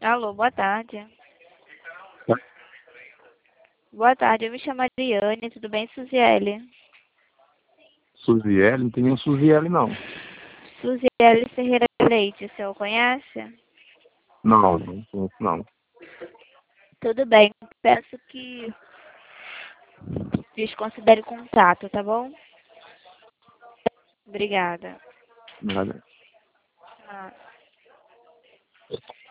Alô, boa tarde. Boa tarde, eu me chamo Adriane, tudo bem, Suziele? Suziele? Não tem nenhum Suziele, não. Suziele Ferreira Leite, o senhor conhece? Não conheço, não. Tudo bem, peço que desconsidere o contato, tá bom? Obrigada. Nada. Ah.